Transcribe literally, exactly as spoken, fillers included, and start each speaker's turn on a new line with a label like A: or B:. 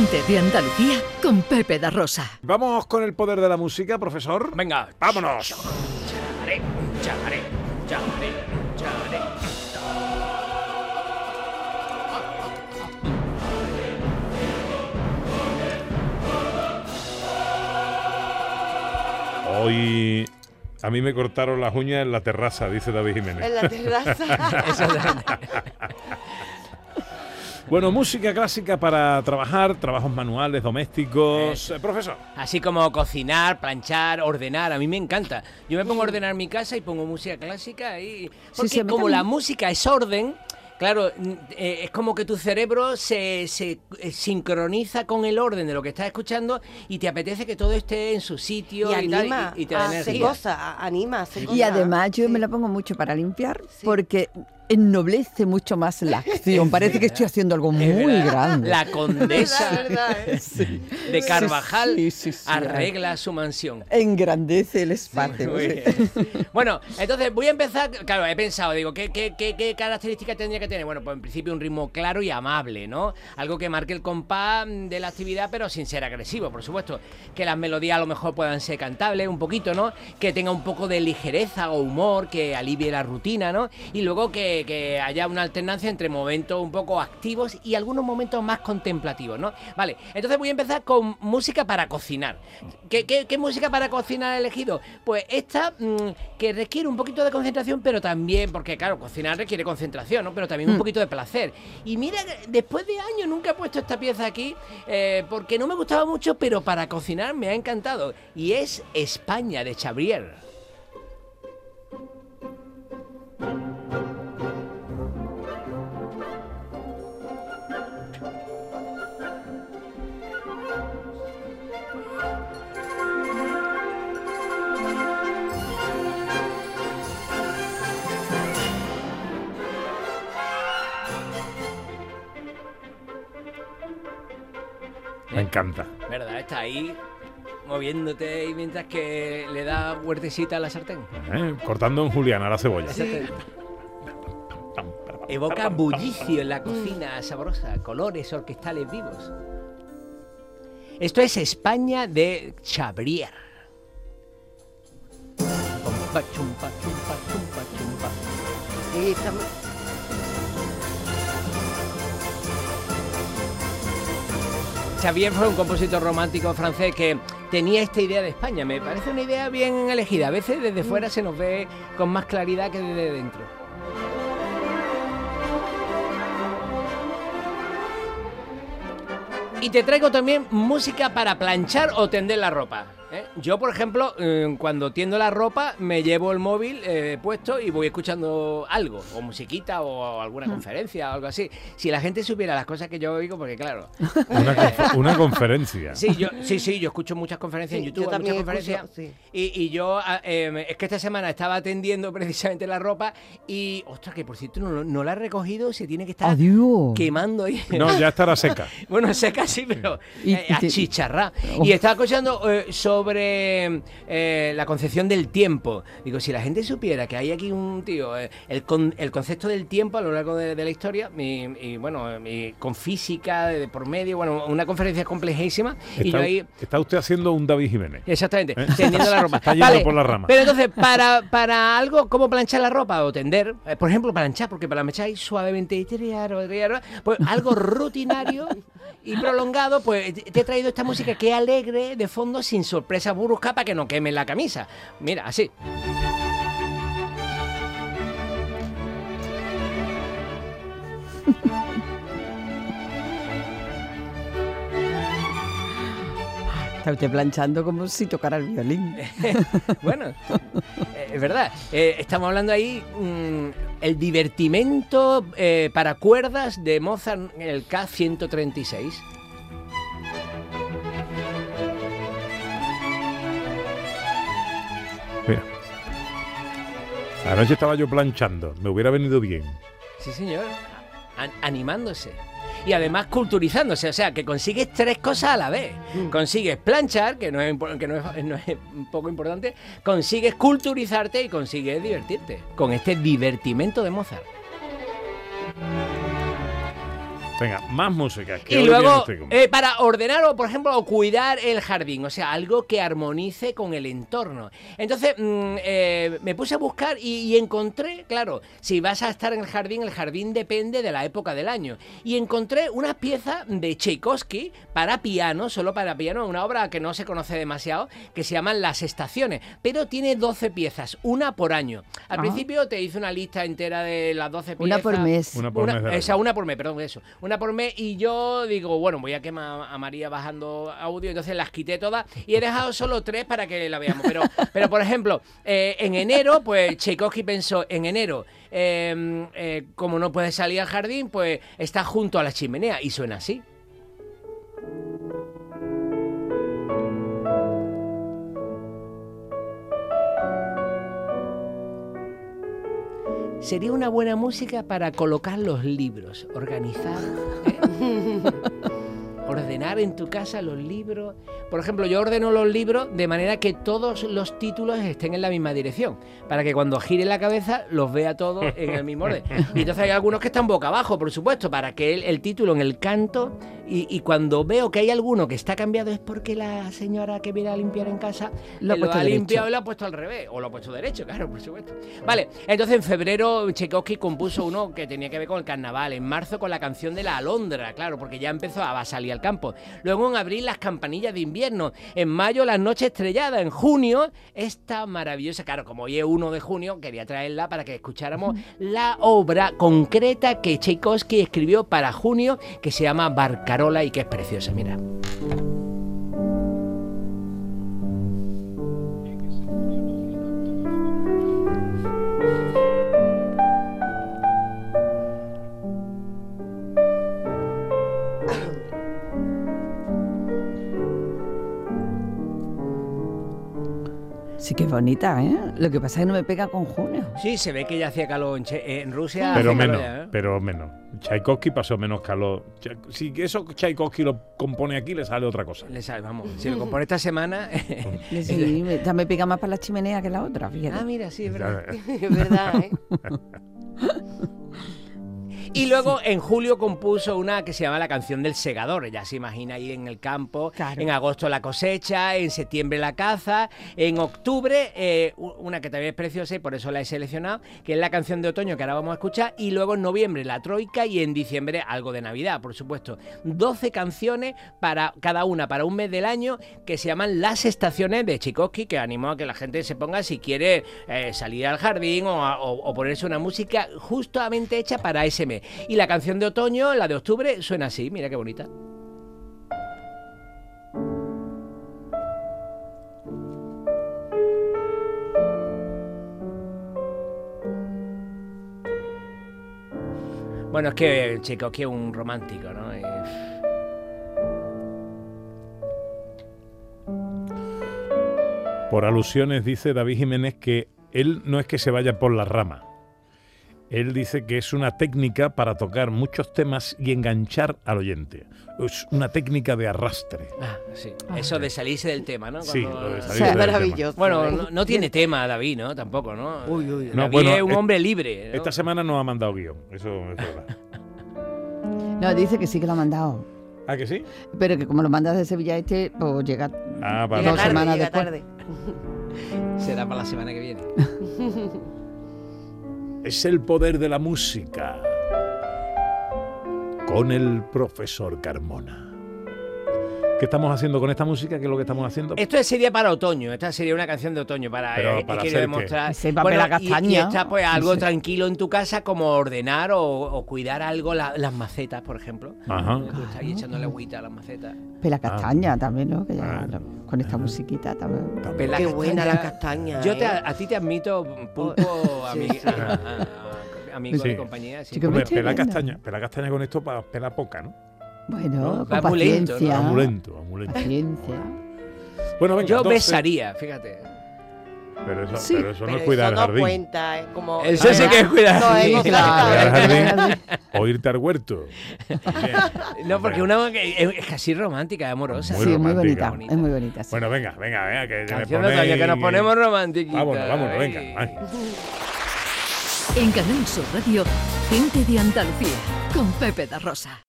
A: Gente de Andalucía con Pepe da Rosa.
B: Vamos con el poder de la música, profesor.
C: Venga,
B: vámonos.
C: Charé, charé, charé, charé.
B: Hoy a mí me cortaron las uñas en la terraza, dice David Jiménez.
D: En la terraza.
C: Eso es-
B: Bueno, música clásica para trabajar, trabajos manuales, domésticos. Eh, profesor.
C: Así como cocinar, planchar, ordenar, a mí me encanta. Yo me pongo a ordenar mi casa y pongo música clásica y porque
D: sí, a mí
C: como
D: también.
C: la música es orden, claro, eh, es como que tu cerebro se, se eh, sincroniza con el orden de lo que estás escuchando y te apetece que todo esté en su sitio
D: Y
C: y, tal,
D: anima,
C: y, y te da
D: hace
C: energía.
D: cosas, a- anima, hace cosas.
E: Y además yo
D: Sí.
E: me la pongo mucho para limpiar
D: Sí.
E: porque ennoblece mucho más la acción. Parece que estoy haciendo algo muy
C: Es verdad,
E: grande.
C: La
D: Es
C: condesa
D: verdad, es verdad, ¿eh?
E: Sí.
C: de Carvajal
E: Sí, sí, sí,
C: arregla su mansión.
E: Engrandece el espacio.
C: Muy bien. Bueno, entonces voy a empezar. Claro, he pensado, digo, ¿qué, qué, qué, qué características tendría que tener? Bueno, pues en principio un ritmo claro y amable, ¿no? Algo que marque el compás de la actividad, pero sin ser agresivo, por supuesto. Que las melodías a lo mejor puedan ser cantables un poquito, ¿no? Que tenga un poco de ligereza o humor, que alivie la rutina, ¿no? Y luego que, que haya una alternancia entre momentos un poco activos y algunos momentos más contemplativos, ¿no? Vale, entonces voy a empezar con música para cocinar. ¿Qué, qué, qué música para cocinar he elegido? Pues esta mmm, que requiere un poquito de concentración, pero también, porque claro, cocinar requiere concentración, ¿no? Pero también un poquito de placer. Y mira, después de años nunca he puesto esta pieza aquí, eh, porque no me gustaba mucho, pero para cocinar me ha encantado. Y es España, de Chabrier.
B: Me encanta.
C: ¿Verdad? Está ahí moviéndote y mientras que le da huertecita a la sartén.
B: ¿Eh? Cortando en juliana la cebolla.
C: Evoca bullicio en la cocina sabrosa, colores orquestales vivos. Esto es España de Chabrier. Chumpa, chumpa, chumpa, chumpa, chumpa.
D: Sí, está muy-
C: Xavier fue un compositor romántico francés que tenía esta idea de España. Me parece una idea bien elegida. A veces desde fuera se nos ve con más claridad que desde dentro. Y te traigo también música para planchar o tender la ropa, ¿eh? Yo, por ejemplo, eh, cuando tiendo la ropa, me llevo el móvil eh, puesto y voy escuchando algo, o musiquita, o alguna conferencia, o algo así. Si la gente supiera las cosas que yo oigo, porque claro...
B: Una, conf- una conferencia.
C: Sí, yo, sí, sí, yo escucho muchas conferencias
D: Sí,
C: en YouTube,
D: yo
C: hay muchas
D: también
C: conferencias.
D: escucho, sí.
C: Y, y yo, ah, eh, es que esta semana estaba atendiendo precisamente la ropa y, ostras, que por cierto no, no la he recogido, se tiene que estar
E: Adiós.
C: quemando ahí.
B: No, ya estará seca.
C: Bueno, seca sí, pero
E: Y-
C: eh,
E: y te-
C: achicharrá.
E: Oh.
C: Y estaba escuchando eh, sobre eh, la concepción del tiempo. Digo, si la gente supiera que hay aquí un tío, eh, el, con, el concepto del tiempo a lo largo de, de la historia, y, y bueno, y con física de, por medio, bueno, una conferencia complejísima. Y
B: Está,
C: yo ahí...
B: está usted haciendo un David Jiménez.
C: Exactamente,
B: ¿Eh?
C: tendiendo la ropa.
B: Está yendo por la rama.
C: Pero entonces, para, para algo como planchar la ropa o tender, eh, por ejemplo, planchar, porque para planchar ahí suavemente, y triar, triar, pues algo rutinario y prolongado, pues te he traído esta música que es alegre, de fondo, sin sorpresas bruscas para que no queme la camisa. Mira, así.
E: Está usted planchando como si tocara el violín.
C: Bueno, eh, es verdad. Eh, estamos hablando ahí mm, el divertimento eh, para cuerdas de Mozart, el K ciento treinta y seis.
B: Mira. Anoche estaba yo planchando. Me hubiera venido bien.
C: Sí, señor. An- animándose. Y además culturizándose, o sea, que consigues tres cosas a la vez. Consigues planchar, que no es, impo- que no es, no es un poco importante, consigues culturizarte y consigues divertirte con este divertimento de Mozart.
B: Venga, más música. que
C: Y
B: hoy
C: luego,
B: viene usted con-
C: eh, para ordenar o, por ejemplo, o cuidar el jardín, o sea, algo que armonice con el entorno. Entonces, mm, eh, me puse a buscar y, y encontré, claro, si vas a estar en el jardín, el jardín depende de la época del año. Y encontré unas piezas de Tchaikovsky para piano, solo para piano, una obra que no se conoce demasiado, que se llaman Las Estaciones, pero tiene doce piezas, una por año. Al
E: Ah.
C: principio te hice una lista entera de las doce piezas.
E: Una por mes.
B: Una por
C: Una-
B: mes de
C: esa,
B: año.
C: una por mes, perdón, eso. Una por mes y yo digo, bueno, voy a quemar a María bajando audio, entonces las quité todas y he dejado solo tres para que la veamos. Pero, pero por ejemplo, eh, en enero, pues Tchaikovsky pensó, en enero, eh, eh, como no puede salir al jardín, pues está junto a la chimenea y suena así. Sería una buena música para colocar los libros, organizar, ¿eh? Ordenar en tu casa los libros. Por ejemplo, yo ordeno los libros de manera que todos los títulos estén en la misma dirección, para que cuando gire la cabeza los vea todos en el mismo orden. Y entonces hay algunos que están boca abajo, por supuesto, para que el, el título en el canto, y, y cuando veo que hay alguno que está cambiado es porque la señora que viene a limpiar en casa
E: Lo ha
C: lo
E: puesto
C: ha
E: derecho.
C: limpiado y lo ha puesto al revés, o lo ha puesto derecho, claro, por supuesto. Vale, entonces en febrero Tchaikovsky compuso uno que tenía que ver con el carnaval, en marzo con la canción de la alondra, claro, porque ya empezó a salir al campo. Luego en abril las campanillas de invierno, en mayo las noches estrelladas, en junio esta maravillosa, claro, como hoy es uno de junio, quería traerla para que escucháramos la obra concreta que Tchaikovsky escribió para junio, que se llama Barcarola y que es preciosa, mira.
E: Sí que es bonita, ¿eh? Lo que pasa es que no me pega con junio.
C: Sí, se ve que ya hacía calor en, Che- en Rusia.
B: Pero
C: hace calor
B: menos,
C: ya, ¿eh?
B: pero menos. Tchaikovsky pasó menos calor. Cha- Si eso Tchaikovsky lo compone aquí, le sale otra cosa.
C: Le sabe, vamos, si lo compone esta semana...
E: Sí, me, ya me pega más para la chimenea que la otra, fíjate.
C: Ah, mira, sí, es verdad.
D: Es verdad, ¿eh?
C: Y luego en julio compuso una que se llama La canción del segador. Ya se imagina ahí en el campo.
E: Claro.
C: En agosto la cosecha, en septiembre la caza, en octubre eh, u- una que también es preciosa y por eso la he seleccionado, que es la canción de otoño que ahora vamos a escuchar, y luego en noviembre la troika y en diciembre algo de Navidad, por supuesto. doce canciones para cada una, para un mes del año, que se llaman Las Estaciones de Tchaikovsky, que animo a que la gente se ponga si quiere eh, salir al jardín o, a- o- o ponerse una música justamente hecha para ese mes. Y la canción de otoño, la de octubre, suena así, mira qué bonita. Bueno, es que Tchaikovsky es un romántico, ¿no? Y-
B: Por alusiones dice David Jiménez que él no es que se vaya por la rama. Él dice que es una técnica para tocar muchos temas y enganchar al oyente. Es una técnica de arrastre.
C: Ah, sí. Eso de salirse del tema, ¿no?
B: Sí,
C: Cuando-
B: lo de
D: O
B: salirse
D: sea,
B: del tema.
D: maravilloso.
C: Bueno,
D: ¿eh?
C: no, no tiene tema David, ¿no? Tampoco, ¿no?
D: Uy, uy, uy.
B: No,
C: David
B: bueno,
C: es un
B: es-
C: hombre libre, ¿no?
B: Esta semana no ha mandado guión, eso es verdad.
E: No, dice que sí que lo ha mandado.
B: ¿Ah, que sí?
E: Pero que como lo mandas de Sevilla Este, pues llega
B: Ah,
D: Llega
B: vale.
E: dos
D: tarde,
E: semanas
D: llega
E: después.
D: tarde.
C: Será para la semana que viene.
B: Es el poder de la música. Con el profesor Carmona. ¿Qué estamos haciendo con esta música? ¿Qué es lo que estamos haciendo?
C: Esto sería para otoño, esta sería una canción de otoño para,
B: Pero
C: eh,
B: para
C: que quiero
B: hacer qué?
C: demostrar.
E: Ese papel a
C: y-
E: castaña.
C: Y, está pues algo
E: Sí.
C: tranquilo en tu casa como ordenar o, o cuidar algo, la- las macetas, por ejemplo.
B: Ajá.
C: Tú estás ahí echándole agüita a las macetas.
E: Pela castaña también, ¿no? Que ya,
B: Ah.
E: lo- con esta musiquita también.
C: Pela
D: Qué
C: castaña.
D: buena la castaña.
C: Yo te,
D: ¿eh?
C: a ti te admito, Pulpo,
D: Sí,
C: ami-
D: sí.
C: a- a- a- amigo
B: Sí.
C: de compañía. Sí.
E: Chico,
B: Hombre,
E: me estoy
B: pela
E: viendo.
B: castaña, pela castaña con esto para pela poca, ¿no?
E: Bueno,
C: Va
E: con
C: muy lento, ¿no?
E: paciencia.
B: Amulento, amulento.
E: Paciencia.
B: Bueno, venga,
C: Yo
B: doce.
C: besaría, fíjate.
B: Pero eso,
E: Sí,
B: pero eso no
D: Pero
B: es cuidar el
D: eso no
B: jardín.
D: cuenta, es como...
C: Eso sí que es cuidar.
D: No, es
C: Sí,
D: gozar
E: claro.
B: Cuidar
D: cada
B: el
D: vez.
B: jardín o irte al huerto. También.
C: No, porque una que es es casi romántica, amorosa.
B: Muy
E: Sí, es muy
B: romántica.
E: bonita, es muy bonita. sí.
B: Bueno, venga, venga, venga, que me
C: Canción de
B: ponéis-
C: otoño, que nos ponemos románticos.
B: Vámonos, vámonos, venga. ay.
A: En Canal Sur Radio, gente de Andalucía, con Pepe da Rosa.